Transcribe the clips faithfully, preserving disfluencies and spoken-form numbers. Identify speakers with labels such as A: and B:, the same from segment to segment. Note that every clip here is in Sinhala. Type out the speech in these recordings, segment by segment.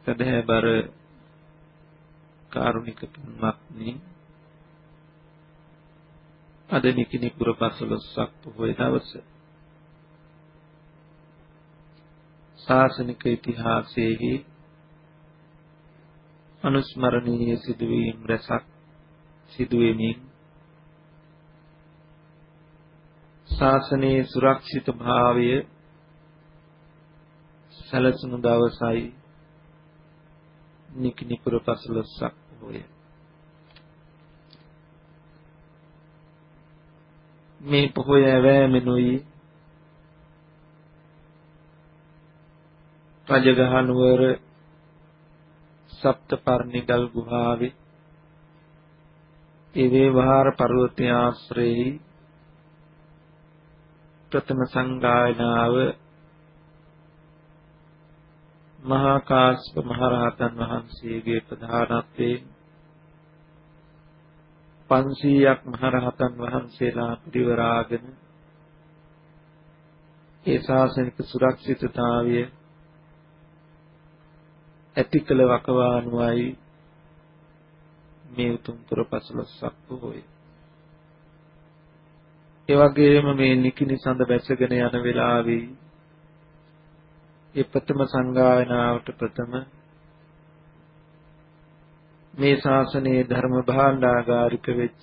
A: සදහැබර කාරුණික පින්වත්නි, අද නිකිණිපුර පසළොස්වක පොහොය දවස ශාසනික ඉතිහාසයේ අනුස්මරණීය සිදුවීම් රැසක් සිදුවෙමින් ශාසනයේ සුරක්ෂිත භාවය සැලසුණු දවසයි නිකිණිපුර පසළොස්වක පොහොය. මේ පොහොය ඇවෑමෙනුයි රජගහනුවර සප්තපර්ණිගල් ගුහාවේ ඒ වේවහාර පර්වතයේ ආශ්‍රයේ ප්‍රථම සංගායනාව මහා කාශ්‍යප මහ රහතන් වහන්සේගේ ප්‍රධානත්වයෙන් පන්සීයක් මහ රහතන් වහන්සේලා පිරිවරාගෙන ඒ ශාසනික සුරක්ෂිතතාවය ඇති කළ වකවානුවයි මේ උතුම් පුර පසළොස්වක පොහොය. ඒ වගේම මේ නිකිණි සඳ බැසගෙන යන වෙලාවේ ඒ ප්‍රථම සංගායනාවට ප්‍රථම මේ ශාසනයේ ධර්ම භාණ්ඩාගාරික වෙච්ච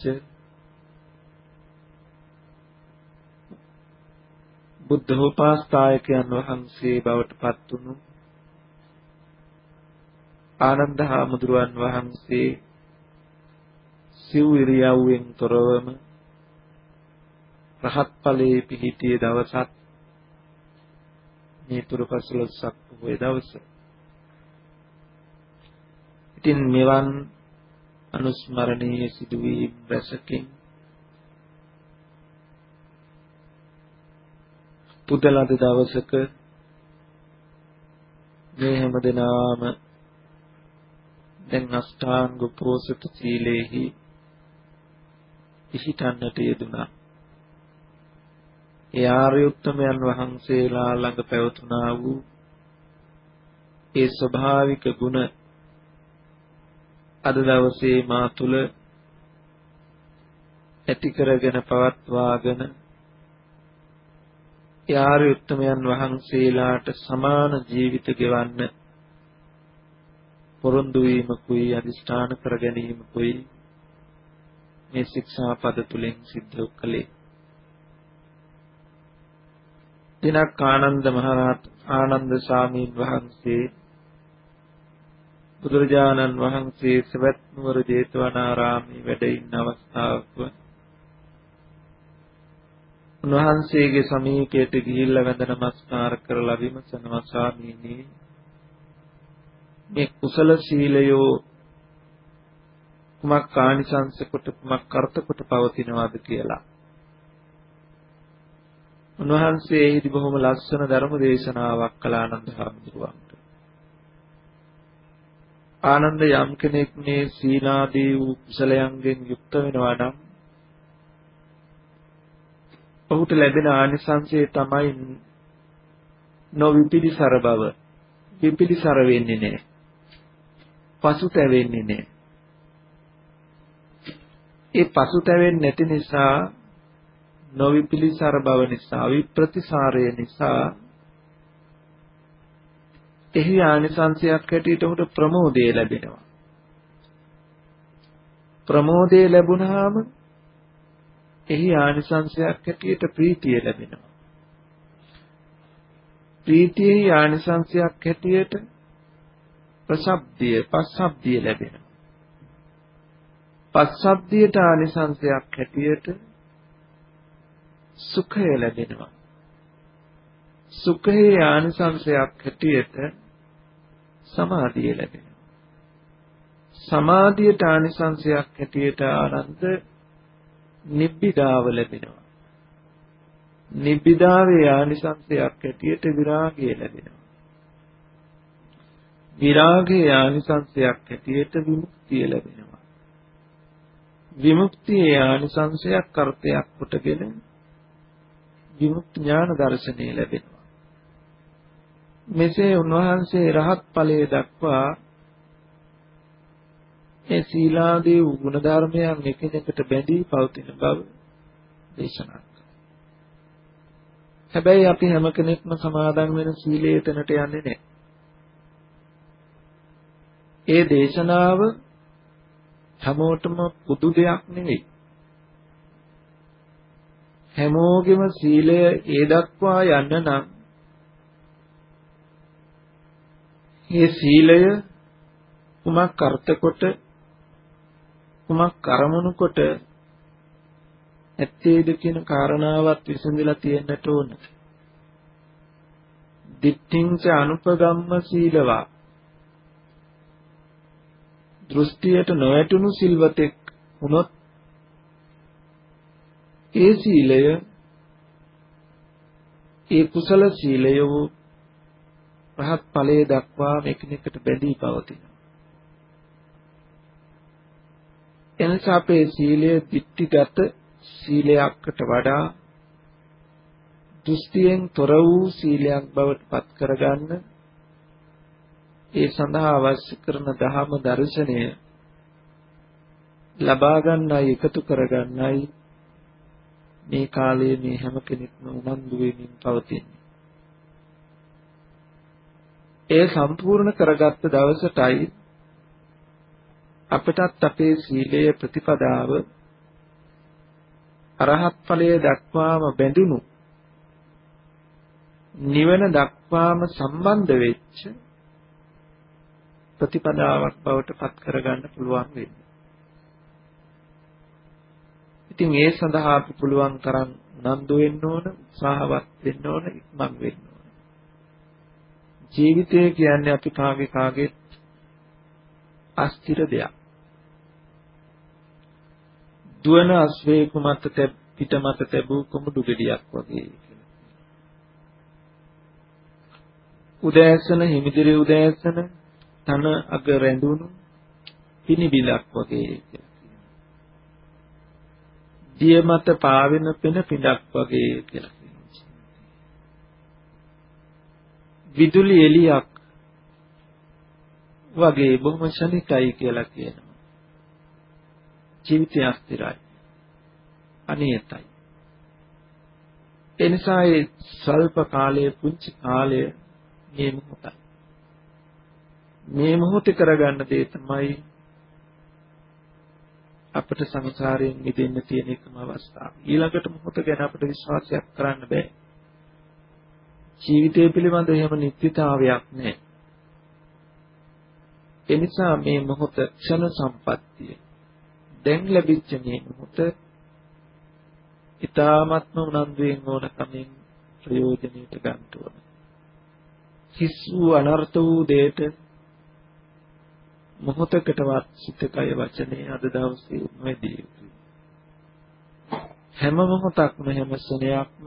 A: බුද්ධෝපාස්ථායකයන් වහන්සේ බවට පත් වුණු ආනන්ද හාමුදුරුවන් වහන්සේ සිව් ඉරියව්වෙන් තොරවම රහත් ඵලයේ පිහිටියේ දවසත් මේ පුර පසළොස්වක පොහොය දවස. ඉතින් මෙවන් අනුස්මරණීය සිදුවීම් රැසකින් පුදලද දවසක මේ හැම දිනම දැන් අෂ්ටාංග පෝසත සීලේහි ඉහිතන්නට යෙදුණා. ඒ ආර්ය උත්තමයන් වහන්සේලා ළඟ පැවතුනා වූ ඒ ස්වභාවික ගුණ අද දවසේ මා තුල ඇති කරගෙන පවත්වාගෙන ඒ ආර්ය උත්තමයන් වහන්සේලාට සමාන ජීවිත ගෙවන්න පොරොන්දු වීමකුයි අදිෂ්ඨාන කර ගැනීමකුයි මේ ශික්ෂාපද තුලින් සිද්ධ කළේ. දිනක් ආනන්ද මහරහත් ආනන්ද ස්වාමීන් වහන්සේ බුදුරජාණන් වහන්සේ සවැත් නුවර ජේතවනාරාමයේ වැඩ ඉන්න අවස්ථාවක උන්වහන්සේගේ සමීපයට ගිහිල්ලා වැඳ නමස්කාර කරලා විමසනවා, ස්වාමීනි, මේ කුසල සීලයෝ කුමක් ආනිසංස කොට කුමක් අර්ථ කොට පවතිනවාද කියලා. උන්වහන්සේ එහිදී බොහොම ලස්සන ධර්ම දේශනාවක් කළ ආනන්ද හාමුදුරුවන්ට. ආනන්ද, යම් කෙනෙක් මේ සීලාදී වූ කුසලයන්ගෙන් යුක්ත වෙනවා නම් ඔහුට ලැබෙන ආනිසංසය තමයි නොවිපිලිසර බව. විපිලිසර වෙන්නේ නැහැ. පසුතැවෙන්නේ නැහැ. ඒ පසුතැවෙන්නේ නැති නිසා, නොවිපිලිසර බව නිසා, විප්‍රතිසාරය නිසා එහි ආනිසංසයක් හැටියට ඔහුට ප්‍රමෝදය ලැබෙනවා. ප්‍රමෝදය ලැබුණාම එහි ආනිසංසයක් හැටියට ප්‍රීතිය ලැබෙනවා. ප්‍රීතියේ ආනිසංසයක් හැටියට ප්‍රසබ්දිය, පස්සබ්දිය ලැබෙනවා. පස්සබ්දියට ආනිසංසයක් හැටියට සුඛය ලැබෙනවා. සුඛයේ ආනිසංසයක් හැටියට සමාධිය ලැබෙනවා. සමාධියට ආනිසංසයක් හැටියට ආනන්ද නිබ්බිදාව ලැබෙනවා. නිබ්බිදාවේ ආනිසංසයක් හැටියට විරාගය ලැබෙනවා. විරාගයේ ආනිසංසයක් හැටියට විමුක්තිය ලැබෙනවා. විමුක්තියේ ආනිසංසයක් අර්ථයක් කොටගෙන විමුක්ති ඥාන දර්ශනය ලැබෙනවා. මෙසේ උන්වහන්සේ රහත් ඵලයේ දක්වා මේ සීලාදී වූ ගුණ ධර්මයන් එකිනෙකට බැඳී පවතින බව දේශනා කළා. හැබැයි අපි හැම කෙනෙක්ම සමාදන් වෙන සීලයේ තැනට යන්නේ නැහැ. ඒ දේශනාව හැමෝටම පොදු දෙයක් නෙවෙයි. හැමෝගෙම සීලය ඒ දක්වා යන්න නම් මේ සීලය කුමක් අර්ථ කොට කුමක් කරමුණු කොට ඇත්තේද කියන කාරණාවත් විසඳලා තියෙන්නට ඕන. දිට්ඨිංච අනුපගම්ම සීලවා දෘෂ්ටියට නොඇතුණු සිල්වතෙක් වුණොත් ඒ සීලය ඒ කුසල සීලය වූ රහත් ඵලයේ දක්වා එකිනෙකට බැඳී පවතිනවා. එනිසා අපේ සීලය දිට්ඨිගත සීලයකට වඩා දෘෂ්ටියෙන් තොර වූ සීලයක් බවට පත් කරගන්න ඒ සඳහා අවශ්‍ය කරන ධර්ම දර්ශනය ලබා ගන්නයි එකතු කරගන්නයි මේ කාලයේ මේ හැම කෙනෙක්ම උනන්දු වෙමින් පවතින්නේ. ඒ සම්පූර්ණ කරගත්ත දවසටයි අපටත් අපේ සීලයේ ප්‍රතිපදාව අරහත් ඵලයේ දක්වාම බැඳුණු නිවන දක්වාම සම්බන්ධ වෙච්ච ප්‍රතිපදාවක් බවට පත් කරගන්න පුළුවන් වෙන්නේ. ඉතින් ඒ සඳහා අපි පුළුවන් තරම් උනන්දු වෙන්න ඕන, උත්සාහවත් වෙන්න ඕන, ඉක්මන් වෙන්න ඕන. ජීවිතය කියන්නේ අපි කාගේ කාගේ අස්තිර දෙයක්. දුවන අස්වැයෙකු මත පිට මත තැබූ කුමුඩු ගෙඩියක් වගේ. උදෑසන හිමිදිරි උදෑසන තන අග රැඳුණු පිනිබිලක් වගේ කියලා. දිය මත පාවෙන පෙන පිටක් වගේ කියලා කියනවා. විදුලි එළියක් වගේ බොහොම ශනිකයි කියලා කියනවා. ජීවිතය අස්තිරයි. අනියතයි. එනිසා ඒ ස්වල්ප කාලයේ පුංචි කාලය මේ මොහොතයි. මේ මොහොතේ කරගන්න දේ තමයි අපට සංසාරයෙන් මිදෙන්න තියෙන එකම අවස්ථාව. ඊළඟට මොහොත ගැන අපිට විශ්වාසයක් කරන්න බෑ. ජීවිතය පිළිබඳ එහෙම නිත්‍යතාවයක් නැහැ. එනිසා මේ මොහොත ක්ෂණ සම්පත්තිය. දැන් ලැබිච්ච මේ මොහොත ඊ타ත්ම උනන්දුවෙන් ඕන කමින් ප්‍රයෝජනෙට ගන්න ඕන. හිස් වූ අනර්ථ වූ දෙයට මොහොතකටවත් සිතකය වචනේ අද දවසේ නොදී යුතුයි. හැම මොහොතක්ම හැම ස්නේහයක්ම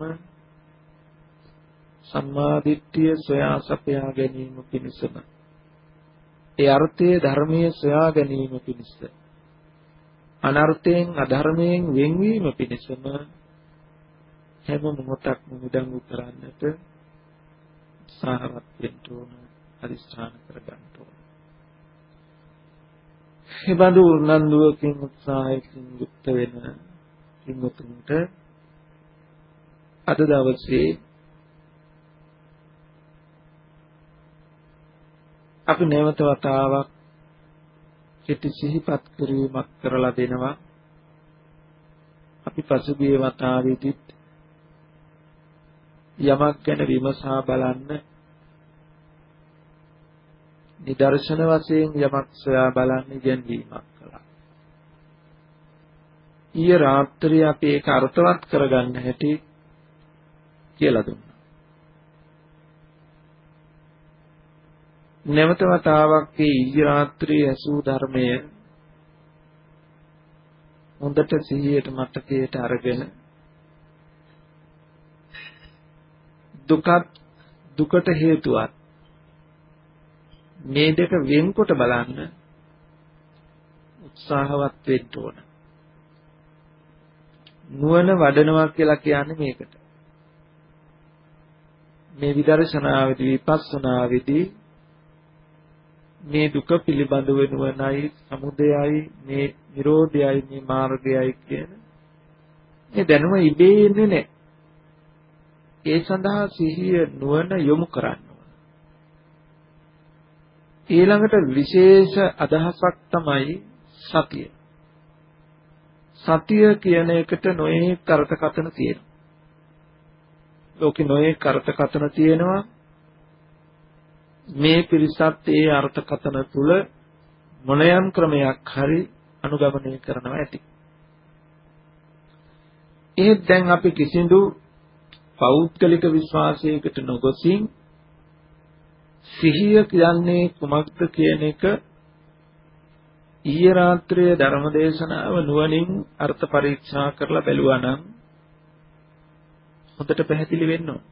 A: සම්මාදිට්ඨිය සොයා සපයා ගැනීම පිණිසම ඒ අර්ථයේ ධර්මයේ සොයා ගැනීම පිණිස අනර්ථයෙන් අධර්මයෙන් වෙන්වීම පිණිසම හැම මොහොතක්ම මුදඟු කරන්නට උත්සාහවත් වෙන්න ඕන, අදිස්ථාන කරගන්න ඕන. හිබඳු උනන්දුවකින් උත්සාහයකින් යුක්ත වෙන කිමුතුන්ට අද දවසේ අපි නැවත වතාවක් කෙටි සිහිපත් කිරීමක් කරලා දෙනවා. අපි පසුගිය වතාවේදීත් යමක් ගැන විමසා බලන්න, නිදර්ශන වශයෙන් යමක් සොයා බලන්න ඉගෙනීමක් කළා. ඊයේ රාත්‍රියේ අපි ඒක අර්ථවත් කරගන්න හැටි කියලා දුන්නා. නැවත වතාවක් මේ ඊයේ රාත්‍රියේ ඇසූ ධර්මය හොඳට සිහියට මතකයට අරගෙන දුකත් දුකට හේතුවත් මේ දෙක වෙන්කොට බලන්න උත්සාහවත් වෙන්න ඕන. නුවණ වඩනවා කියලා කියන්නේ මේකට. මේ විදර්ශනාවේදී විපස්සනාවේදී මේ දුක පිළිබඳ වෙනවනයි සමුදයයි මේ නිරෝධයයි මේ මාර්ගයයි කියන මේ දැනුම ඉබේ එන්නේ නැහැ. ඒ සඳහා සිහිය නුවණ යොමු කරන්න ඕන. ඊළඟට විශේෂ අදහසක් තමයි සතිය. සතිය කියන එකට නොයෙක් අර්ථකථන තියෙනවා. ලෝකේ නොයෙක් අර්ථකථන තියෙනවා. මේ පිරිසත් ඒ අර්ථකථන තුල මොනයම් ක්‍රමයක් හරි අනුගමනය කරනවා ඇති. එහෙත් දැන් අපි කිසිදු පෞද්ගලික විශ්වාසයකට නොගොසින් සිහිය කියන්නේ කුමක්ද කියන එක ඊයේ රාත්‍රියේ ධර්මදේශනාව නුවණින් අර්ථ පරීක්ෂා කරලා බැලුවා නම් හොඳට පැහැදිලි වෙන්න ඕන.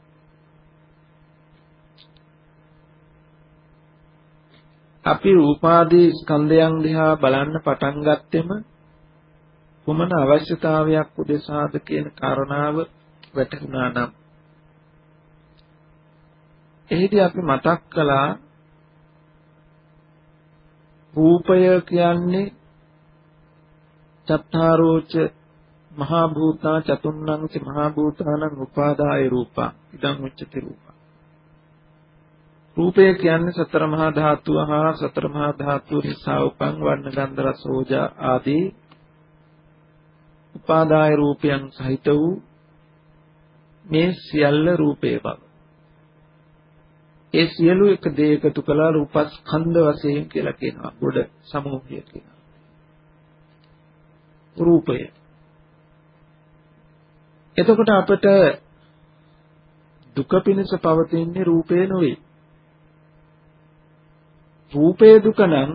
A: අපි රූපාදී ස්කන්ධයන් දිහා බලන්න පටන් ගත්තෙම කුමන අවශ්‍යතාවයක් උදෙසාද කියන කාරණාව වැටහුණා නම් එහිදී අපි මතක් කළා රූපය කියන්නේ චත්තාරෝච මහා භූතා චතුන්නං ච මහා භූතානං උපාදාය රූපා ඉදං උච්චති රූපා. රූපය කියන්නේ සතර මහා ධාතු හා සතර මහා ධාතු නිසා උපන් වර්ණ ගන්ධ රස ඕජා ආදී උපාදාය රූපයන් සහිත වූ මේ සියල්ල රූපේ බව. ඒ සියලු එක දේ එකතු කළා රූපස්කන්ධ වශයෙන් කියලා කියනවා. ගොඩ සමූහය කියනවා. රූපය. එතකොට අපිට දුක පිණිස පවතින්නේ රූපේ නෙවෙයි. රූපේ දුක නම්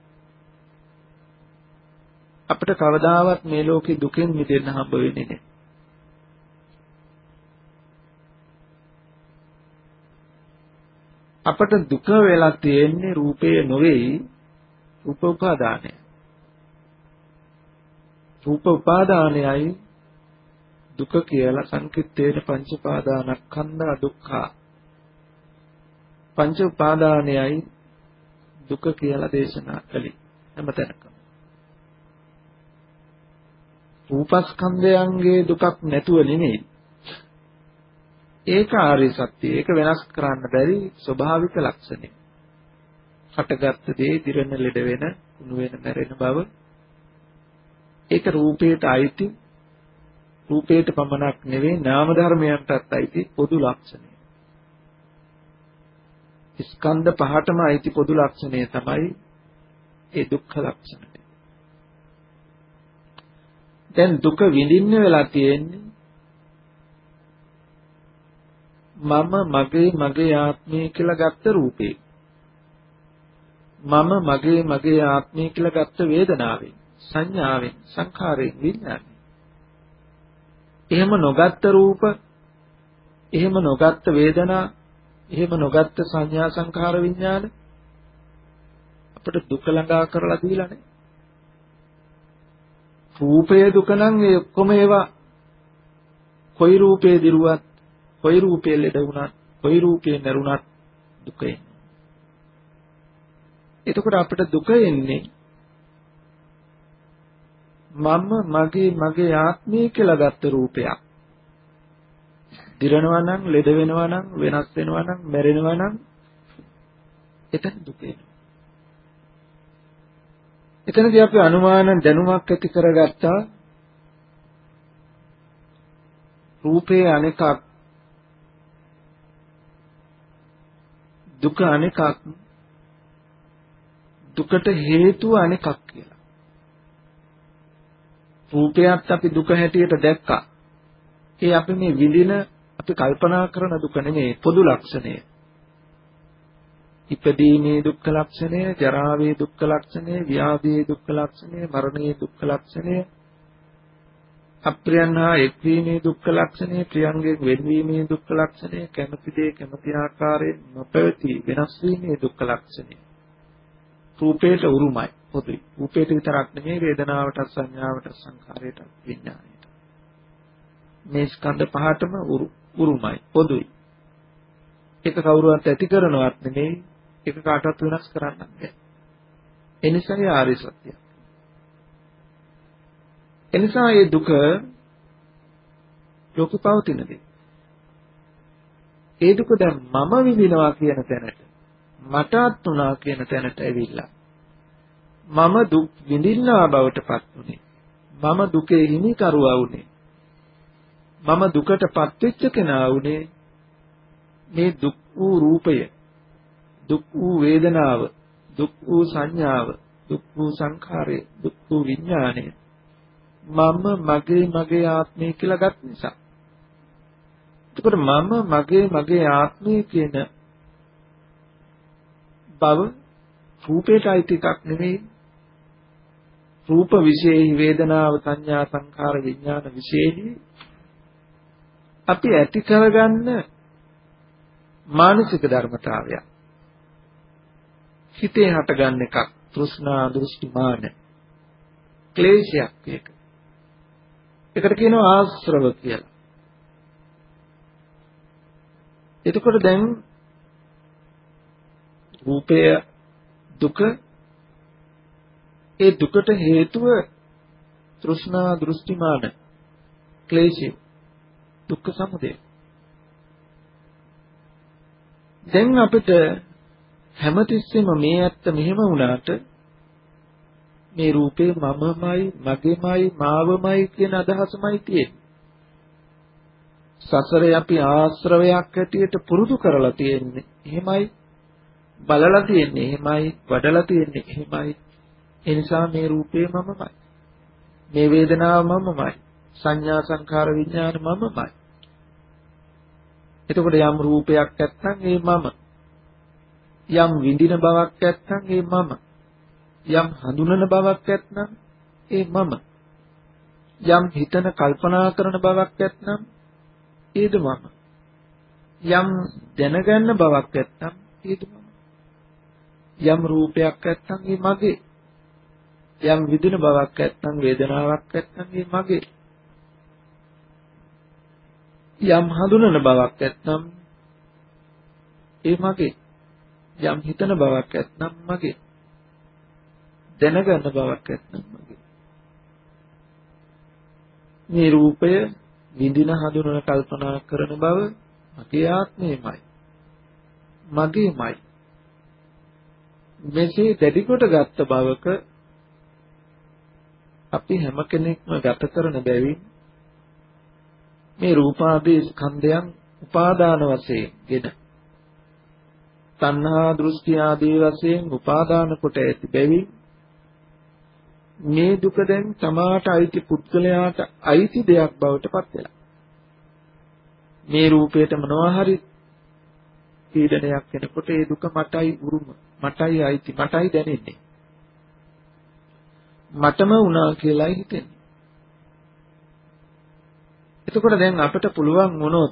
A: අපිට කවදාවත් මේ ලෝකේ දුකෙන් මිදෙන්න හම්බ වෙන්නේ නැහැ. අපට දුක වෙලා තියෙන්නේ රූපේ නෙවෙයි රූප උපාදානය. රූප උපාදානයයි දුක කියලා සංකිට්ඨේන පංච උපාදානස්කන්ධ දුක්ඛ. පංච උපාදානයයි දුක කියලා දේශනා කළේ හැමතැනකම. රූපස්කන්ධයන්ගේ දුකක් නැතුව නෙමෙයි. ඒක ආර්ය සත්‍යය. ඒක වෙනස් කරන්න බැරි ස්වභාවික ලක්ෂණය. හටගත් දේ දිරන ලෙඩ වෙන, කුණු වෙන, මැරෙන බව. ඒක රූපයට අයිති. රූපයට පමණක් නෙවෙයි නාම ධර්මයන්ටත් අයිති පොදු ලක්ෂණය. ස්කන්ධ පහටම අයිති පොදු ලක්ෂණය තමයි ඒ දුක්ඛ ලක්ෂණය. දැන් දුක විඳින්න වෙලා තියෙන්නේ මම මගේ මගේ ආත්මය කියලා ගත්ත රූපේ. මම මගේ මගේ ආත්මය කියලා ගත්ත වේදනාවෙන්, සංඥාවෙන්, සංඛාරයෙන්, විඥාණයෙන්. එහෙම නොගත්ත රූප, එහෙම නොගත්ත වේදනා, එහෙම නොගත්ත සංඥා සංඛාර විඥාන අපිට දුක ළඟා කරලා දීලා නැහැ. රූපයේ දුක නම් ඒ ඔක්කොම ඒවා කොයි රූපේ දිරුවත්, කොයි රූපේ ලෙඩ වුණත්, කොයි රූපේ මරුණත් දුක එන්නේ. එතකොට අපිට දුක එන්නේ මම මගේ මගේ ආත්මය කියලා ගත්ත රූපයක්. දිරනවා නම්, ලෙඩ වෙනවා නම්, වෙනස් වෙනවා නම්, මැරෙනවා නම් එතන දුක එනවා. එතනදී අපි අනුමාන දැනුමක් ඇති කරගත්තා රූපේ අනෙකක්, දුක අනෙකක්, දුකට හේතුව අනෙකක් කියලා. රූපයත් අපි දුක හැටියට දැක්කා. ඒ අපි මේ විඳින, අපි කල්පනා කරන දුක නෙමෙයි පොදු ලක්ෂණය. ඉපදීමේ දුක්ඛ ලක්ෂණය, ජරාවේ දුක්ඛ ලක්ෂණය, ව්‍යාධියේ දුක්ඛ ලක්ෂණය, මරණයේ දුක්ඛ ලක්ෂණය, අප්‍රියන් හා එක්වීමේ දුක්ඛ ලක්ෂණය, ප්‍රියංගෙන් වෙන්වීමේ දුක්ඛ ලක්ෂණය, කැමති දේ කැමති ආකාරයෙන් නොපැවති වෙනස් වීමේ දුක්ඛ ලක්ෂණය. රූපේට උරුමයි පොදුයි. රූපේට විතරක් නෙමෙයි වේදනාවට, සංඥාවට, සංඛාරයට, විඥාණයට. මේ ස්කන්ධ පහටම උරුමයි පොදුයි. ඒක කවුරුවත් ඇති කරනවත් නෙමෙයි. ඒක කාටවත් වෙනස් කරන්නත් බැහැ. ඒ නිසායි ආර්ය සත්‍යය. ඒ නිසා මේ දුක ලෝකේ පවතින දේ. ඒ දුක දැන් මම විඳිනවා කියන තැනට මටත් උනා කියන තැනට ඇවිල්ලා මම දුක් විඳින්නා බවට පත් වුනේ. මම දුකේ හිමිකරුවා වුනේ. මම දුකටපත් වෙච්ච කෙනා වුනේ. මේ දුක් වූ රූපය, දුක් වූ වේදනාව, දුක් වූ සංඥාව, දුක් වූ සංඛාරය, දුක් වූ විඥානය මම මගේ මගේ ආත්මය කියලා ගත් නිසා. එතකොට මම මගේ මගේ ආත්මය කියන බව රූපයට අයිති එකක් නෙමෙයි. රූප විශේෂ වේදනාව සංඥා සංඛාර විඥාන විශේෂයි අපි ඇති කරගන්න මානසික ධර්මතාවය. හිතේ හටගන්න එකක් තෘෂ්ණා දෘෂ්ටි මාන ක්ලේශයක් එක. ඒකට කියනවා ආශ්‍රව කියලා. එතකොට දැන් රූපය දුක ඒ දුකට හේතුව තෘෂ්ණා දෘෂ්ටි මාන ක්ලේශය දුක්ඛ සමුදය. දැන් අපිට හැමතිස්සෙම මේ ඇත්ත මෙහෙම වුණාට මේ රූපේ මමමයි මගේමයි මාවමයි කියන අදහසමයි තියෙන්නේ. සසරේ අපි ආශ්‍රවයක් හැටියට පුරුදු කරලා තියෙන්නේ. එහෙමයි බලලා තියෙන්නේ. එහෙමයි වඩලා තියෙන්නේ. එහෙමයි. ඒ නිසා මේ රූපේ මමමයි. මේ වේදනාව මමමයි. සංඥා සංඛාර විඥාන මමමයි. එතකොට යම් රූපයක් නැත්නම් ඒ මම. යම් විඳින බවක් නැත්නම් ඒ මම. යම් හඳුනන බවක් නැත්නම් ඒ මම. යම් හිතන කල්පනා කරන බවක් නැත්නම් ඒද මම. යම් දැනගන්න බවක් නැත්නම් ඒද මම. යම් රූපයක් නැත්නම් ඒ මගේ. යම් විඳින බවක් නැත්නම් වේදනාවක් නැත්නම් ඒ මගේ. යම් හඳුනන බවක් නැත්නම් ඒ මගේ. යම් හිතන බවක් නැත්නම් මගේ. දැනගන්න බවක් නැත්නම් මගේ. මේ රූපය විඳින හඳුනන කල්පනා කරන බව මගේ ආත්මයමයි. මගේමයි. මෙසේ දැඩි කොට ගත්ත බවක අපි හැම කෙනෙක්ම ගත කරන බැවින් මේ රූපාදී ස්කන්ධයන් උපාදාන වශයෙන්ගෙන තණ්හා දෘෂ්ටි ආදී වශයෙන් උපාදාන කොට ඇති බැවින් මේ දුක දැන් තමාට අයිති පුද්ගලයාට අයිති දෙයක් බවට පත් වෙලා. මේ රූපයට මොනවා හරි පීඩනයක් වෙනකොට ඒ දුක මටයි උරුම, මටයි අයිති, මටයි දැනෙන්නේ. මටම වුණා කියලායි හිතෙන්නේ. එතකොට දැන් අපිට පුළුවන් වුණොත්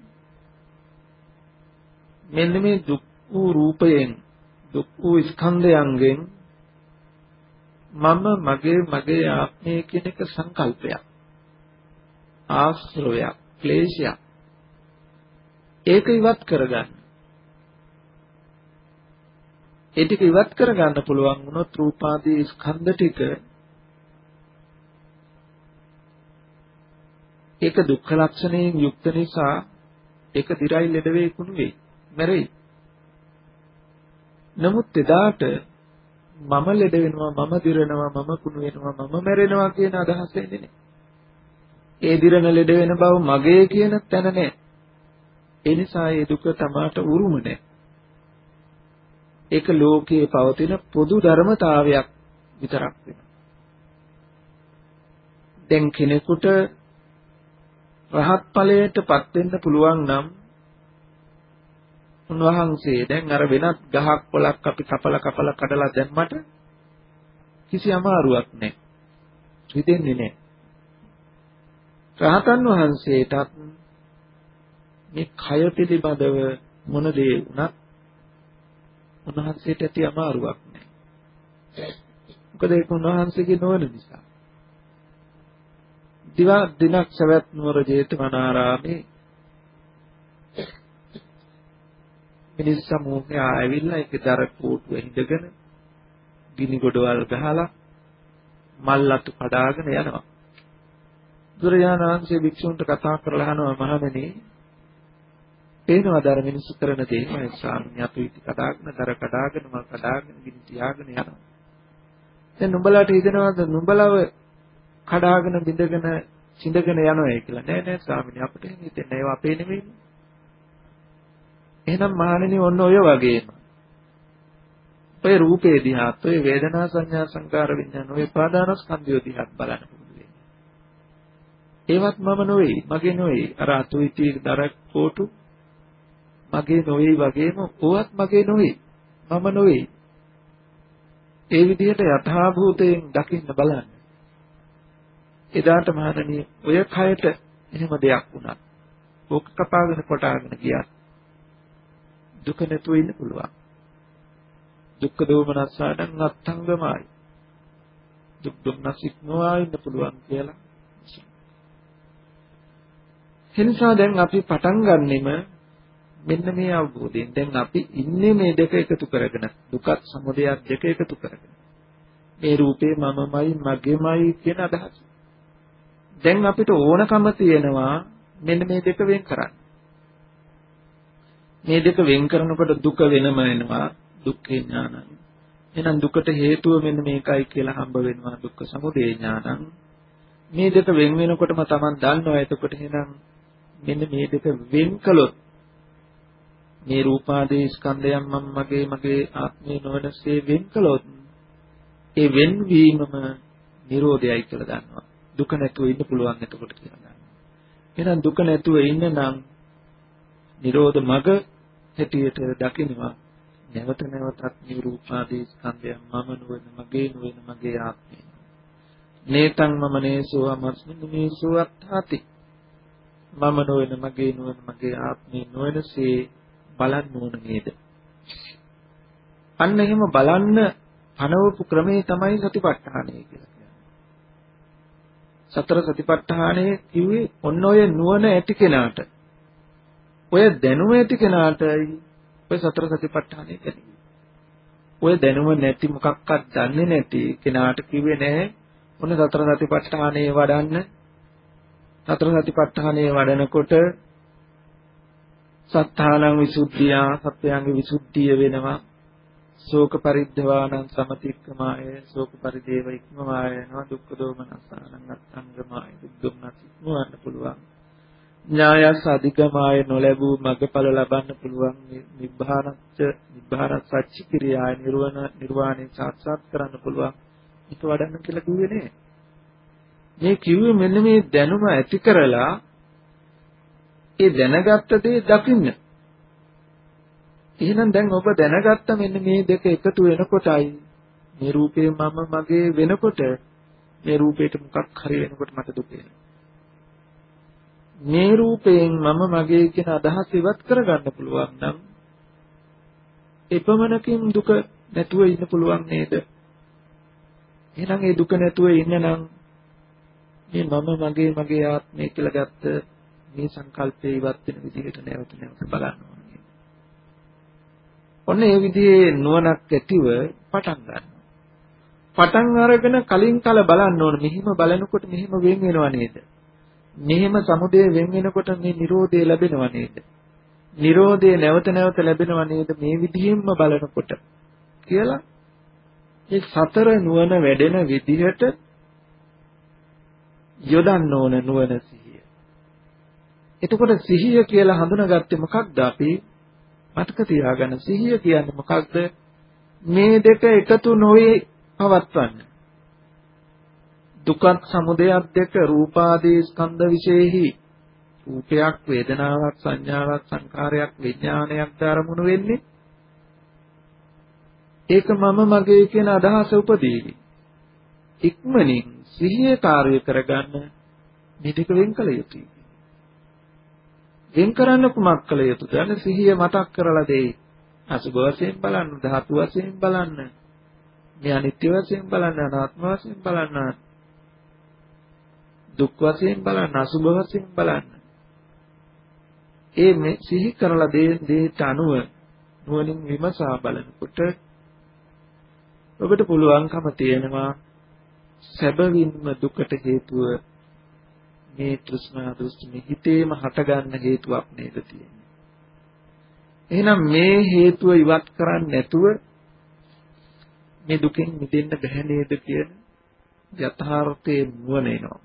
A: මෙන්න මේ දුක් වූ රූපයෙන්, දුක් වූ ස්කන්ධයන්ගෙන් මම මගේ මගේ ආත්මය කියන එක සංකල්පයක්, ආශ්‍රවයක්, ක්ලේශයක්. ඒක ඉවත් කරගන්න. ඒ ටික ඉවත් කරගන්න පුළුවන් වුණොත් රූපාදී ස්කන්ධ ටික ඒක දුක්ඛ ලක්ෂණයෙන් යුක්ත නිසා ඒක දි รา යි ලෙඩ වේ කුණු වෙයි, මැරෙයි. නමුත් එදාට මම ලෙඩ වෙනවා, මම දිරනවා, මම කුණු වෙනවා, මම මැරෙනවා කියන අදහස එන්නේ නැහැ. ඒ දිරන ලෙඩ වෙන බව මගේ කියන තැන නැහැ. ඒ නිසා ඒ දුක තමාට උරුම නැහැ. ඒක ලෝකයේ පවතින පොදු ධර්මතාවයක් විතරක් වෙනවා. දැන් කෙනෙකුට රහත් ඵලයටපත් වෙන්න පුළුවන් නම් උන්වහන්සේ දැන් අර වෙනත් ගහක් පොලක් අපි කපලා කපලා කඩලා දැම්මට කිසි අමාරුවක් නැහැ. හිතෙන්නේ නැහැ. රහතන් වහන්සේටත් මේ කය පිළිබඳව මොන දේ වුණත් උන්වහන්සේට ඇති අමාරුවක් නැහැ. මොකද ඒක උන්වහන්සේගේ නොවන නිසා. දිවා දිනක් සවැත් නුවර ජේතවනාරාමේ මිනිස් සමූහය ආවිල්ලා ඒක දර කෝටුව හිඳගෙන ගිනි ගොඩවල් ගහලා මල් අතු කඩාගෙන යනවා. බුදුරජාණන් වහන්සේ භික්ෂුන්ට කතා කරලා අහනවා මහණෙනි පේනවද අර මිනිස්සු කරන දේ? මම ස්වාමීන් අතු ඉති කඩාගෙන දර කඩාගෙන මල් කඩාගෙන ගිනි තියාගෙන යනවා. දැන් නුඹලාට හිතෙනවද නුඹලව කඩාගෙන බිඳගෙන සිඳගෙන යනවා කියලා? නෑ නෑ ස්වාමීනි අපිට හිතෙන්නේ ඒවා අපේ නෙමෙයි. එහෙනම් මහණෙනි ඔන්න ඔය වගේම ඔය රූපේ දිහාත් ඔය වේදනා සංඥා සංකාර විඥාන ඔය පාදානස්කන්ධය දිහාත් බලන්න පුළුවන්. ඒවත් මම නොවේ, මගේ නොවේ. අර අතුයිති දරක් කොටු මගේ නොවේ වගේම ඕවත් මගේ නොවේ, මම නොවේ. ඒ විදිහට යථාභූතයෙන් දකින්න බලන්න. එදාට මහණෙනි ඔය කයට එහෙම දෙයක් වුණා. ඕක කපාගෙන කොටාගෙන ගියා. දුක නැතුව ඉන්න පුළුවන්. දුක්ඛ දෝමනස්සාඩං අත්ංගමයි. දුක් දුක්නසික නොආ ඉන්න පුළුවන් කියලා. එනිසා දැන් අපි පටන් ගන්නෙම මෙන්න මේ අවබෝධයෙන්. දැන් අපි ඉන්නේ මේ දෙක එකතු කරගෙන, දුකත් සමුදයත් දෙක එකතු කරගෙන. මේ රූපේ මමමයි මගේමයි කියන අදහස. දැන් අපිට ඕනකම තියෙනවා මෙන්න මේ දෙක වෙන් කරන්න. මේ දෙක වෙන් කරනකොට දුක වෙනම වෙනවා, දුක්ඛේ ඥානං. එහෙනම් දුකට හේතුව මෙන්න මේකයි කියලා හම්බ වෙනවා, දුක්ඛ සමුදය ඥානං. මේ දෙක වෙන් වෙනකොටම Taman දන්නවා එතකොට එහෙනම් මෙන්න මේ දෙක වෙන් කළොත් මේ රූපාදී ස්කන්ධයන් මම මගේ මගේ ආත්මේ නොවනසේ වෙන් කළොත් ඒ වෙන්වීමම නිරෝධයයි කියලා දන්නවා. දුක නැතුව ඉන්න පුළුවන් එතකොට කියලා දන්නවා. එහෙනම් දුක නැතුව ඉන්න නම් නිරෝධ මඟ හැටියට දකින්නවා. නැවත නැවතත් මේ රූපාදී ස්කන්ධයන් මම නොවන මගේ නොවන මගේ ආත්මය. නේතං මම නේසෝ අමස්මින් නේසෝ අත්තාති. මම නොවන මගේ නොවන මගේ ආත්මය නොවනසේ බලන්න ඕන නේද? අන්න එහෙම බලන්න පනවපු ක්‍රමේ තමයි සතිපට්ඨානය කියලා කියන්නේ. සතර සතිපට්ඨානය කිව්වේ ඔන්න ඔය නුවණ ඇති කෙනාට. ඔය දැනුම ඇති කෙනාටයි ඔය සතර සතිපට්ඨානය කියන්නේ. ඔය දැනුම නැති මොකක්වත් දන්නේ නැති කෙනාට කිව්වේ නැහැ ඔන්න සතර සතිපට්ඨානය වඩන්න. සතර සතිපට්ඨානය වඩනකොට සත්තානං විසුද්ධිය සත්‍යයන්ගේ විසුද්ධිය වෙනවා. ශෝක පරිද්දවානං සමතික්කමාය ශෝක පරිදේව ඉක්මවාය යනවා. දුක්ඛ දෝමනසානං අත්ංගමාය දුක් දුම්නස් ඉක්මවන්න පුළුවන්. ඥායස් අධිකමාය නොලැබූ මගඵල ලබන්න පුළුවන්. නිබ්බානච්ච නිබ්බාන සච්ච ක්‍රියාය නිර්වණ නිර්වාණය සාක්ෂාත් කරන්න පුළුවන්. ඒක වඩන්න කියලා කිව්වේ නේ. මේ කිව්වේ මෙන්න මේ දැනුම ඇති කරලා ඒ දැනගත්ත දේ දකින්න. එහෙනම් දැන් ඔබ දැනගත්ත මෙන්න මේ දෙක එකතු වෙනකොටයි මේ රූපේ මම මගේ වෙනකොට මේ රූපේට මොකක් හරි වෙනකොට මට දුක එනවා. මේ රූපයෙන් මම මගේ කියන අදහස ඉවත් කරගන්න පුළුවන් නම් එපමණකින් දුක නැතුව ඉන්න පුළුවන් නේද? එහෙනම් ඒ දුක නැතුව ඉන්න නම් මේ මම මගේ මගේ ආත්මය කියලා ගත්ත මේ සංකල්පේ ඉවත් වෙන විදිහට නැවත නැවත බලන්න ඕනේ. ඔන්න ඒ විදිහේ නුවණක් ඇතිව පටන් ගන්නවා. පටන් අරගෙන කලින් කල බලන්න ඕන මෙහිම බලනකොට මෙහිම වෙන් වෙනව නේද? මෙහිම සමුදය වෙන් වෙනකොට මේ Nirodhe ලැබෙනව නේද? Nirodhe නැවත නැවත ලැබෙනව නේද මේ විදිහින්ම බලනකොට කියලා මේ සතර නුවණ වැඩෙන විදිහට යොදන්න ඕන නුවණ සිහිය. එතකොට සිහිය කියලා හඳුනාගත්තේ මොකක්ද අපි? මතක තියාගන්න සිහිය කියන්නේ මොකක්ද? මේ දෙක එකතු නොවේ පවත්වන්න. දුක්ඛ සමුදයත් දෙක රූපාදී ස්කන්ධ විශේෂෙහි රූපයක් වේදනාවක් සංඥාවක් සංකාරයක් විඥානයක් ධර්මුණු වෙන්නේ ඒක මම මගේ කියන අදහස උපදීවි. ඉක්මනින් සිහිය කාර්ය කරගන්න මේ දෙක වෙන් කළ යුතුයි. වෙන් කරන්න කුමක් කළ යුතුද? අන්න සිහිය මතක් කරලා දෙයි. අසුභ වශයෙන් බලන්න, ධාතු වශයෙන් බලන්න, මේ අනිත්‍ය වශයෙන් බලන්න, අනාත්ම වශයෙන් බලන්න, දුක් වශයෙන් බලන්න, අසුභ වශයෙන් බලන්න. ඒ මේ සිහි කරලා දෙන දේට අනුව නුවණින් විමසා බලනකොට ඔබට පුළුවන්කම තියෙනවා සැබවින්ම දුකට හේතුව මේ තෘෂ්ණා දෘෂ්ටි හිතේම හටගන්න හේතුවක් නේද තියෙන්නේ. එහෙනම් මේ හේතුව ඉවත් කරන්නේ නැතුව මේ දුකෙන් මිදෙන්න බැහැ නේද කියන යථාර්ථයේ නුවණ එනවා.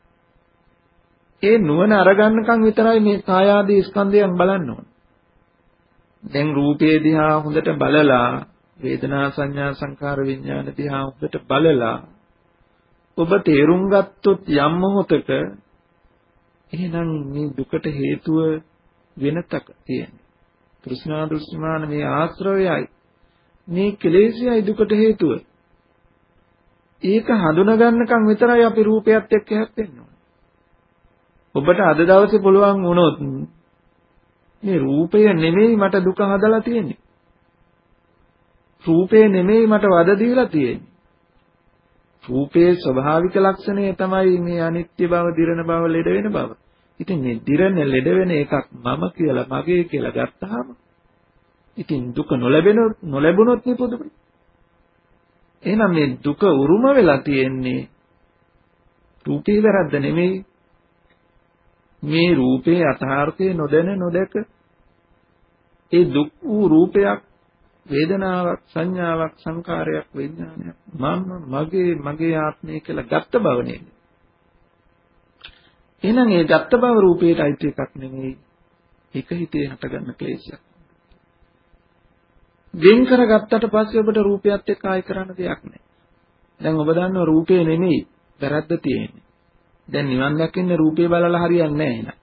A: ඒ නුවණ අරගන්නකම් විතරයි මේ කාය ආදී ස්කන්ධයන් බලන්න ඕන. දැන් රූපේ දිහා හොඳට බලලා වේදනා සංඥා සංකාර විඥාන දිහා හොඳට බලලා ඔබ තේරුම් ගත්තොත් යම් මොහොතක එහෙනම් මේ දුකට හේතුව වෙනතක තියෙන්නේ. තෘෂ්ණා දෘෂ්ටිමාන මේ ආශ්‍රවයයි මේ කෙලෙසයයි දුකට හේතුව. ඒක හඳුනා ගන්නකම් විතරයි අපි රූපයත් එක්ක හැප්පෙන්න ඕන. ඔබට අද දවසේ පුළුවන් වුණොත් මේ රූපය නෙමෙයි මට දුක හදලා තියෙන්නේ. රූපේ නෙමෙයි මට වද දීලා තියෙන්නේ. රූපේ ස්වභාවික ලක්ෂණය තමයි මේ අනිත්‍ය බව, දිරණ බව, ලෙඩ වෙන බව. ඉතින් මේ දිරණ ලෙඩ වෙන එකක් මම කියලා, මගේ කියලා ගත්තාම ඉතින් දුක නොලැබෙන නොලැබුණොත් නේ පොදුනේ. එහෙනම් මේ දුක උරුම වෙලා තියෙන්නේ රූපේ වැරද්ද නෙමෙයි. මේ රූපේ යථාර්ථය නොදැන නොදැක ඒ දුක් වූ රූපයක්, වේදනාවක්, සංඥාවක්, සංකාරයක්, විඥානයක් මම මගේ මගේ ආත්මය කියලා ගත්ත බව නේද? එහෙනම් ඒ ගත්ත බව රූපේට අයිති එකක් නෙමෙයි. ඒක හිතේ හටගන්න ක්ලේශයක්. වෙන් කරගත්තට පස්සේ ඔබට රූපයත් එක්ක ආයි කරන්න දෙයක් නැහැ. දැන් ඔබ දන්නවා රූපේ නෙමෙයි වැරද්ද තියෙන්නේ. දැන් නිවන් දකින්න රූපේ බලලා හරියන්නේ නැහැ එහෙනම්.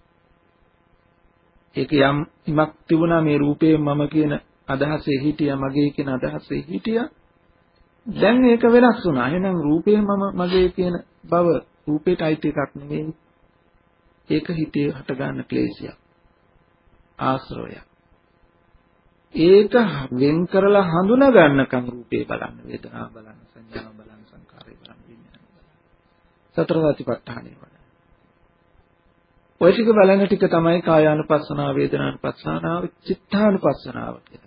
A: ඒක යම් ඉමක් තිබුණා මේ රූපේ මම කියන අදහසේ හිටියා, මගේ කියන අදහසේ හිටියා. දැන් ඒක වෙනස් වුණා. එහෙනම් රූපේ මම මගේ කියන බව රූපේට අයිති එකක් නෙමෙයි. ඒක හිතේ හට ගන්න ක්ලේශයක්. ආශ්‍රවයක්. ඒක වෙන් කරලා හඳුනා ගන්නකම් රූපේ බලන්න, වේදනාව බලන්න, සංඥාව බලන්න, සංකාරය බලන්න, විඥානය බලන්න. සතර සතිපට්ඨානය වඩන්න. ඔය ටික බලන ටික තමයි කායානුපස්සනාව, වේදනානුපස්සනාව, චිත්තානුපස්සනාව කියලා.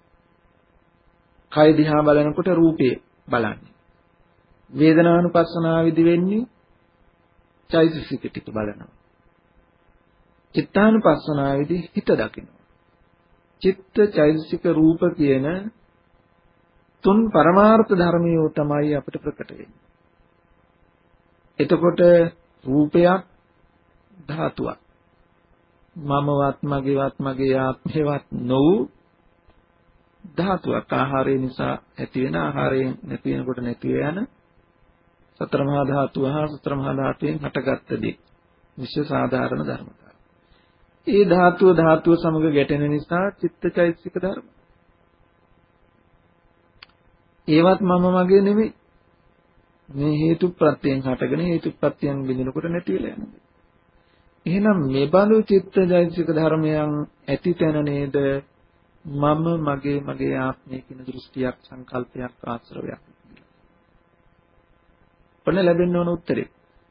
A: කය දිහා බලනකොට රූපේ බලන්නේ. වේදනානුපස්සනාවේදී වෙන්නේ චෛතසික ටික බලනවා. චිත්තානුපස්සනාවේදී හිත දකිනවා. චිත්ත, චෛතසික, රූප කියන තුන් පරමාර්ථ ධර්මියෝ තමයි අපිට ප්‍රකට වෙන්නේ. එතකොට රූපයක් ධාතුවක්. මමවත් මගේවත් මගේ ආත්මේවත් නොවු ධාතුවක්. ආහාරය නිසා ඇති වෙන, ආහාරයෙන් නැති වෙනකොට නැති යන සතර මහා ධාතුව හා සතර මහා ධාතුවෙන් හටගත්ත දේ. විශ්ව සාධාරණ ධර්මතාවය. ඒ ධාතුව ධාතුව සමග ගැටෙන නිසා චිත්තචෛතසික ධර්ම. ඒවත් මම මගේ නෙමෙයි. මේ හේතු ප්‍රත්‍යයෙන් හටගෙන හේතු ප්‍රත්‍යයෙන් බිඳිනකොට නැති වෙලා යනවා. එහෙනම් මේ බඳු චිත්තචෛතසික ධර්මයන් ඇති තැන නේද මම මගේ මගේ ආත්මය කියන දෘෂ්ටියක්, සංකල්පයක්, ආශ්‍රවයක්. ඔන්න ලැබෙන්න ඕන උත්තරේ.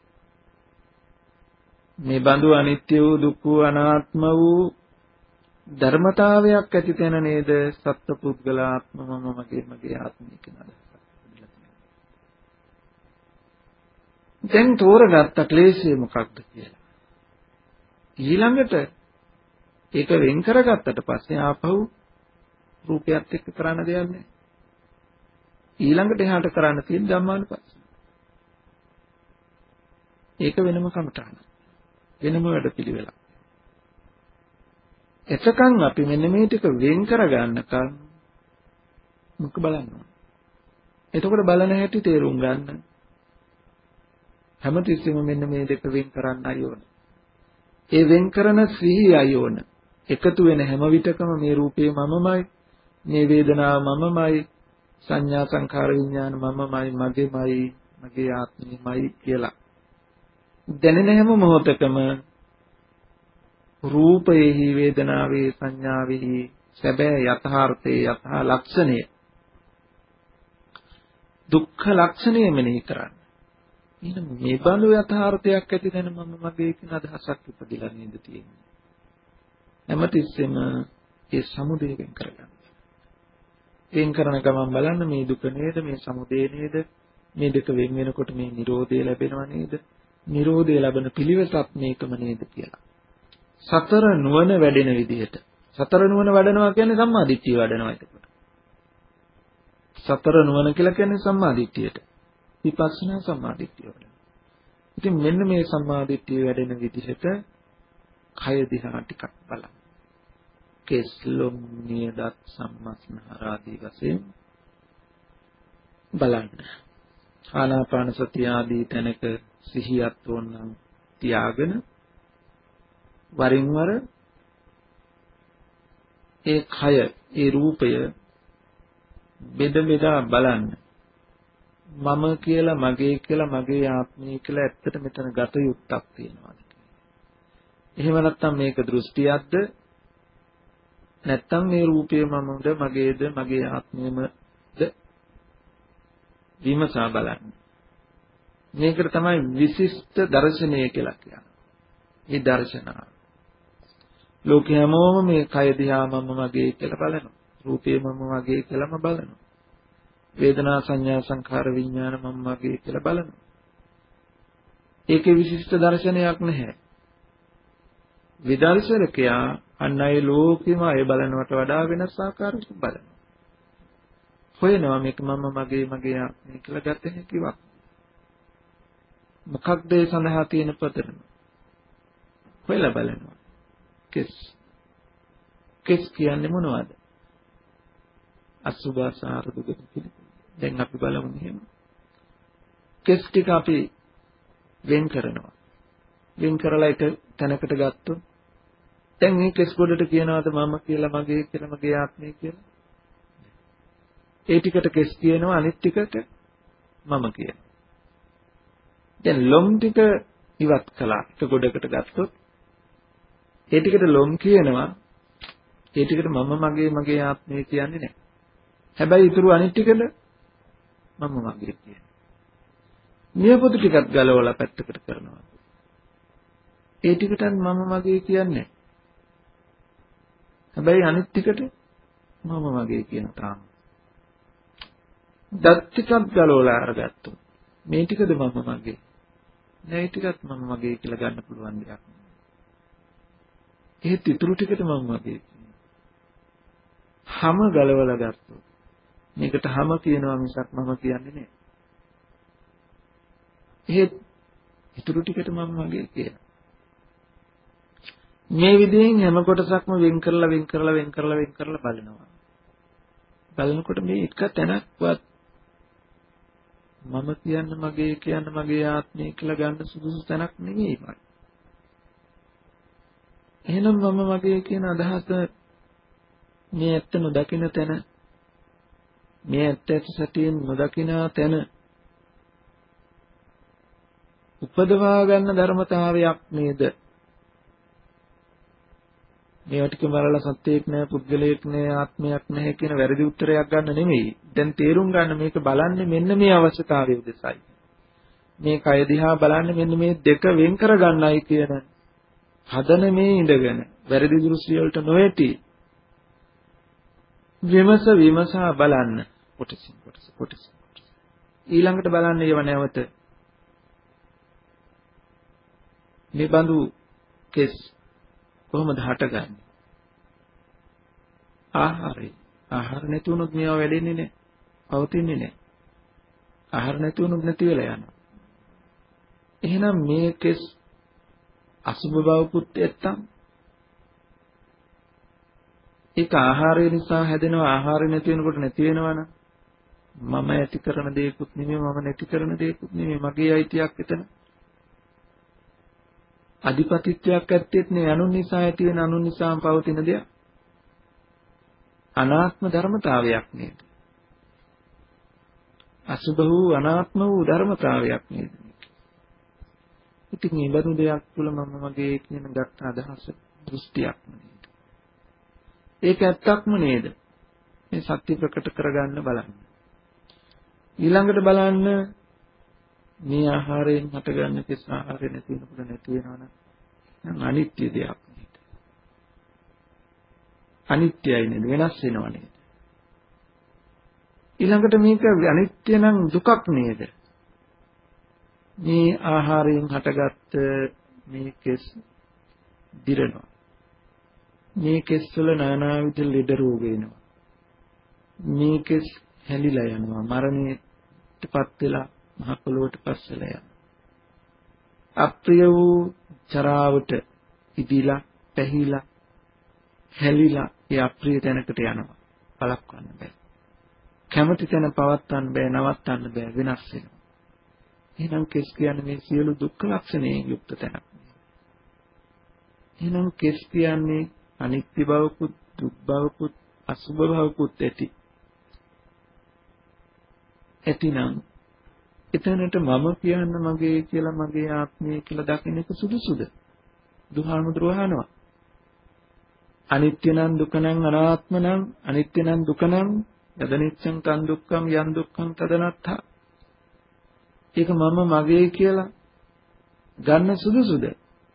A: මේ බඳු අනිත්‍ය වූ, දුක්ඛ වූ, අනාත්ම වූ ධර්මතාවයක් ඇති තැන නේද සත්පුද්ගල ආත්ම මම මගේ මගේ ආත්මය කියන අදහස. දැන් තෝරගත්ත ක්ලේශය මොකක්ද කියලා. ඊළඟට ඒක වෙන් කරගත්තට පස්සේ ආපහු රූපයත් එක්ක කරන්න දෙයක් නැහැ. ඊළඟට එහාට කරන්න තියෙන ධම්මානුපස්සන. ඒක වෙනම කමටහන. වෙනම වැඩපිළිවෙලක්. එතකන් අපි මෙන්න මේ ටික වෙන් කරගන්නකම් මුක බලන්න ඕන. එතකොට බලන හැටි තේරුම් ගන්න. හැමතිස්සෙම මෙන්න මේ දෙක වෙන් කරන්නයි ඕන. ඒ වෙන් කරන සිහියයි ඕන. එකතු වෙන හැම විටකම මේ රූපේ මමමයි, මේ වේදනාව මමමයි, සංඥා සංඛාර විඥාන මමමයි, මගේමයි, මගේ ආත්මෙමයි කියලා. දැනෙන හැම මොහොතකම රූපේහි, වේදනාවේ, සංඥාවෙහි සැබෑ යථාර්ථයේ යථා ලක්ෂණය, දුක්ඛ ලක්ෂණය මෙනෙහි කරන්න. එහෙනම් මේ බඳු යථාර්ථයක් ඇති දැන මම මගේ කියන අදහසක් උපදිලා නේද තියෙන්නේ. හැමතිස්සෙම ඒ සමුදය වෙන් කරගන්න. වෙන් කරන ගමන් බලන්න මේ දුක නේද, මේ සමුදය නේද, මේ දෙක වෙන් වෙනකොට මේ නිරෝධය ලැබෙනව නේද, නිරෝධය ලැබෙන පිළිවෙතත් මේකම නේද කියලා. සතර නුවණ වැඩෙන විදිහට. සතර නුවණ වඩනවා කියන්නේ සම්මා දිට්ඨිය වඩනවා එතකොට. සතර නුවණ කියලා කියන්නේ සම්මා දිට්ඨියට. විපස්සනා සම්මා දිට්ඨිය වඩනවා. ඉතින් මෙන්න මේ සම්මා දිට්ඨිය වැඩෙන විදිහට කය දිහා ටිකක් බලන්න. කෙස්ලොම් නියදත් සම්මස්නහර ආදී වශයෙන් බලන්න. ආනාපාන සතිය ආදී තැනක සිහියත් වොන්නම් තියාගෙන වරින් වර ඒ කය, ඒ රූපය බෙද බෙදා බලන්න. මම කියලා, මගේ කියලා, මගේ ආත්මය කියලා ඇත්තට මෙතන ගත යුක්තක් තියෙනවා. එහෙම නැත්නම් මේක දෘෂ්ටියක්ද? නැත්නම් මේ රූපය මමද, මගේද, මගේ ආත්මයමද? විමසා බලන්න. මේකට තමයි විශිෂ්ට දර්ශනය කියලා කියන්නේ. මේ දර්ශනාව. ලෝකේ හැමෝම මේ කය දිහා මම මගේ කියලා බලනවා. රූපය මම මගේ කියලාම බලනවා. වේදනා සංඥා සංඛාර විඥාන මම මගේ කියලා බලනවා. ඒකේ විශිෂ්ට දර්ශනයක් නැහැ. විදර්ශනකයා අන් අය ලෝකෙම අය බලනවට වඩා වෙනස් ආකාරයකින් බලනවා. හොයනවා මේක මම මගේ මගේ ආත්මය කියලා ගත හැකිවක්. මොකක්ද ඒ සඳහා තියෙන පදනම? හොයලා බලනවා. කෙස්. කෙස් කියන්නේ මොනවද? අසුභාසාර දුක පිළිබඳ. දැන් අපි බලමු එහෙම. කෙස් ටික අපි වෙන් කරනවා. වෙන් කරලා එක තැනකට ගත්තොත් දැන් මේ කෙස් ගොඩට කියනවාද මම කියලා, මගේ කියලා, මගේ ආත්මය කියලා? ඒ ටිකට කෙස් කියනවා, අනිත් ටිකට මම කියනවා. දැන් ලොම් ටික ඉවත් කළා. එක ගොඩකට ගත්තොත් ඒ ටිකට ලොම් කියනවා. ඒ ටිකට මම මගේ මගේ ආත්මය කියන්නේ නැහැ. හැබැයි ඊටු අනිත් ටිකට මම මගේ කියනවා. නියපොතු ටිකක් ගලවලා පැත්තකට කරනවා. ඒ ටිකටත් මම මගේ කියන්නේ. හැබැයි අනිත් ටිකට මම මගේ කියන තාම. දත් ටිකක් ගලවලා අරගත්තොත් මේ ටිකද මම මගේ. නෑ ටිකත් මම මගේ කියලා ගන්න පුළුවන් දෙයක්. ඒත් ඊටු ටිකට මම මගේ කියනවා. හැම ගලවලා ගත්තොත් මේකට හැම කියනවා මිසක් මම කියන්නේ නෑ. ඒත් ඊටු ටිකට මම මගේ කියනවා. මේ විදිහෙන් හැම කොටසක්ම වෙන් කරලා වෙන් කරලා වෙන් කරලා වෙන් කරලා බලනවා. බලනකොට මේ එක තැනක්වත් මම කියන්න මගේ කියන්න මගේ ආත්මය කියලා ගන්න සුදුසු තැනක් නෙවෙයි මයි. එහෙනම් මම මගේ කියන අදහස මේ ඇත්ත නොදකින තැන, මේ ඇත්ත ඇත්ත සැටියෙන් නොදකින තැන උපදවා ගන්න ධර්මතාවයක් නේද? මේවා ටික බලලා සත්‍යයක් නෑ, පුද්ගලයෙක් නෑ, ආත්මයක් නැහැ කියන වැරදි උත්තරයක් ගන්න නෙමෙයි. දැන් තේරුම් ගන්න මේක බලන්නේ මෙන්න මේ අවශ්‍යතාවය උදෙසයි. මේ කය දිහා බලන්නේ මෙන්න මේ දෙක වෙන් කර ගන්නයි කියන හදන මේ ඉඳගෙන වැරදි දෘෂ්ටි වලට නොවැටි විමස විමසා බලන්න කොටසින් කොටස කොටසින් කොටස. ඊළඟට බලන්න ඒව නැවත මේ බඳු කෙස් කොහොමද හටගන්නේ? ආහාරය. ආහාර නැති වුණොත් මේවා වැඩෙන්නේ නැහැ. පවතින්නේ නැහැ. ආහාර නැති වුණොත් නැති වෙලා යනවා. එහෙනම් මේ කෙස් අසුභ බවකුත් නැත්තම් ඒක ආහාරය නිසා හැදෙනවා. ආහාරය නැති වෙනකොට නැති වෙනවනම් මම ඇති කරන දේකුත් නෙමෙයි, මම නැති කරන දේකුත් නෙමෙයි, මගේ අයිතියක් එතන. අධිපතිත්වයක් ඇත්තෙත් නේ අනුන් නිසා ඇති වෙන, අනුන් නිසාම පවතින දෙයක්. අනාත්ම ධර්මතාවයක් නේද? අසුභ වූ අනාත්ම වූ ධර්මතාවයක් නේද? ඉතින් මේ බඳු දෙයක් තුළ මම මගේ කියන ගත්ත අදහස දෘෂ්ටියක්ම නේද? ඒක ඇත්තක්ම නේද? මේ සත්‍ය ප්‍රකට කරගන්න බලන්න. ඊළඟට බලන්න මේ ආහාරයෙන් හටගන්න කෙස් ආහාරය නැති වෙනකොට නැති වෙනවනම් නම් අනිත්‍ය දෙයක් නේද? අනිත්‍යයි නේද? වෙනස් වෙනව නේද? ඊළඟට මේක අනිත්‍ය නම් දුකක් නේද? මේ ආහාරයෙන් හටගත්ත මේ කෙස් දිරනවා. මේ කෙස් වල নানা විද ලෙඩ රෝග වෙනවා. මේ කෙස් හැලිලා යනවා. මරණයටපත් වෙලා මහ පොළොවට පස්සෙලා යනවා. අප්‍රිය වූ චරාවට ඉදිලා පැහිලා හැලිලා ඒ අප්‍රිය තැනකට යනවා. බලක්වන්න බෑ. කැමති තැන පවත්වන්න බෑ, නවත්තන්න බෑ, වෙනස් වෙනවා. එහෙනම් කෙස් කියන්නේ මේ සියලු දුක්ඛ ලක්ෂණයෙන් යුක්ත තැනක්. එහෙනම් කෙස් කියන්නේ අනිත්‍ය බවකුත්, දුක් බවකුත්, අසුභ බවකුත් ඇති. ඇතිනම් එතනට මම කියන්න මගේ කියලා මගේ ආත්මය කියලා දකින්න එක සුදුසුද? දුහාමුදුර වහනවා. අනිත්‍ය නම් දුක නම් අනාත්ම නම් අනිත්‍ය නම් දුක නම් යදනිච්ඡං තන් දුක්ඛං යන් දුක්ඛං තදනත්තා. ඒක මම මගේ කියලා ගන්න සුදුසුද?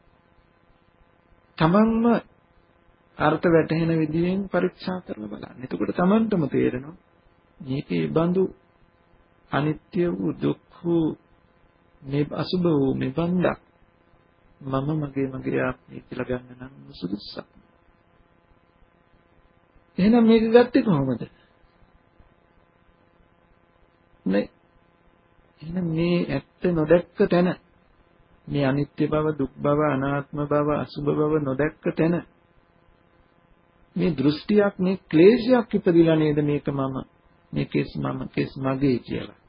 A: තමන්ම අර්ථ වැටහෙන විදිහෙන් පරීක්ෂා කරලා බලන්න. එතකොට තමන්ටම තේරෙනවා මේකේ බඳු අනිත්‍ය වූ දුක් වූ මේ අසුබ වූ මේ බන්ධක් මම මගේ මගේ ආත්මය කියලා ගන්න නම් සුදුසුසක්. එහෙනම් මේක ගත්තේ කොහොමද? මේ එහෙනම් මේ ඇත්ත නොදැක්ක තැන මේ අනිත්‍ය බව, දුක් බව, අනාත්ම බව, අසුභ බව නොදැක්ක තැන මේ දෘෂ්ටියක්, මේ ක්ලේශයක් ඉපදිලා නේද මේක මම, මේ කෙස් මම, කෙස් මගේ කියලා.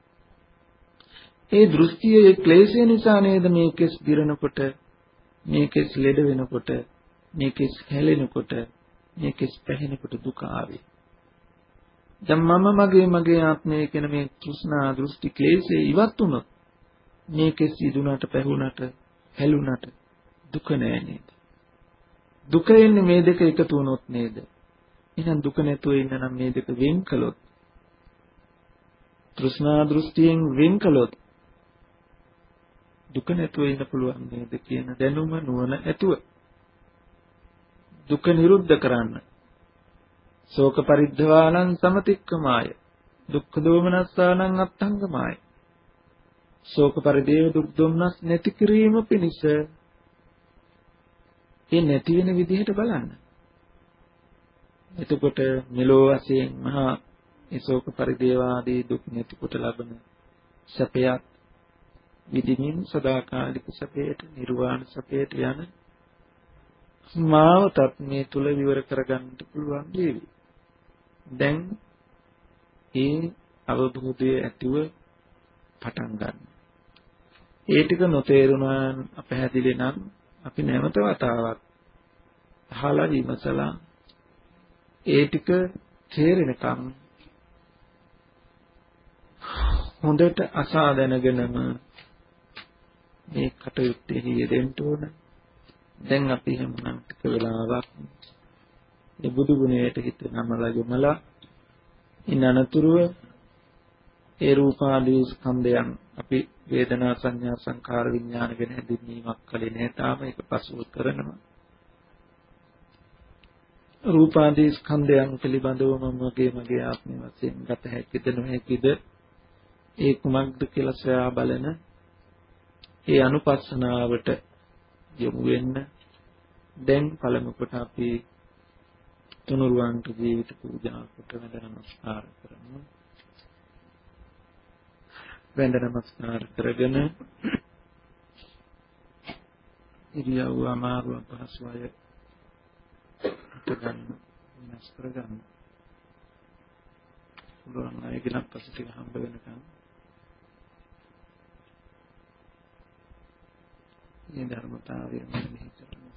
A: ඒ දෘෂ්ටියේ ක්ලේශය නිසා නේද මේ කෙස් දිරනකොට, මේ කෙස් ලෙඩ වෙනකොට, මේ කෙස් හැලෙනකොට, මේ කෙස් පැහෙනකොට දුක ආවේ. දැන් මම මගේ මගේ ආත්මය කියන මේ තෘෂ්ණා දෘෂ්ටි ක්ලේශේ ඉවත් වුණොත් මේ කෙස් ඉදුණට පැහුණට හැලුණට දුක නෑ නේද? දුක එන්නේ මේ දෙක එකතු වුණොත් නේද? එහෙනම් දුක නැතුව ඉන්න නම් මේ දෙක වෙන් කළොත්, තෘෂ්ණා දෘෂ්ටියෙන් වෙන් කළොත් දුක නැතුව ඉන්න පුළුවන් නේද කියන දැනුම නුවණ ඇතුව දුක නිරුද්ධ කරන්න. ශෝක පරිද්ධවානං සමතික්කමාය දුක්ඛ දෝමනස්සානං අත්ථංගමාය. ශෝක පරිදේව දුක් දුම්නස් නැති කිරීම පිණිස ඒ නැති වෙන විදිහට බලන්න. එතකොට මෙලෝ වශයෙන් මහා ඒ ශෝක පරිදේවාදී දුක් නැති කොට ලබන සැපයක් විදිමින් සදාකාලික සැපයට, නිර්වාණ සැපයට යන මාවතත් මේ තුල විවර කරගන්න පුළුවන් වේවි. දැන් ඒ අවබෝධය ඇතිව පටන් ගන්න. ඒ ටික නොතේරුණා අපහැදිලි නම් අපි නැවත වතාවක් අහලා විමසලා ඒ ටික තේරෙනකම් හොඳට අසා දැනගෙනම මේ කටයුත්තේ යෙදෙන්න ඕන. දැන් අපි හැමනම් ටික වෙලාවක් මේ බුදු ගුණයට හිත නමලා යොමලා ඉන්න අනතුරුව ඒ රූපාදී ස්කන්ධයන් අපි වේදනා සංඥා සංකාර විඥාන ගැන හැඳින්වීමක් කලේ නැහැ. තාම ඒක පසුව කරනවා. රූපාදී ස්කන්ධයන් පිළිබඳව මම මගේ මගේ ආත්මය වශයෙන් ගත හැකිද නොහැකිද ඒ කුමක්ද කියලා සොයා බලන ඒ අනුපස්සනාවට යොමු වෙන්න දැන් පළමු කොට අපි තුනුරුවන්ට ජීවිත පූජා කොට වැඳ නමස්කාර කරමු. වැඳ නමස්කාර කරගෙන ඉරියව්ව අමාරු අපහසු අය ගන්න වෙනස් කරගන්න. පුළුවන් අය ගිලක් පස්සේ ටික හම්බ වෙනකන් මේ ධර්මතාවය මෙහෙ කරන්න.